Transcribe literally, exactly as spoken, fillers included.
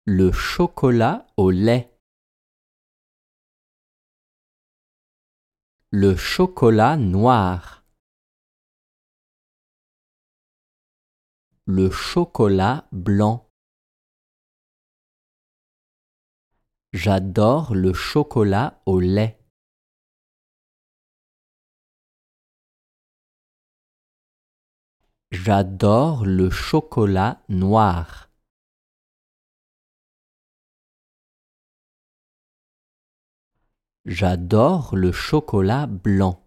Le chocolat au lait. Le chocolat noir. Le chocolat blanc. J'adore le chocolat au lait. J'adore le chocolat noir. J'adore le chocolat blanc.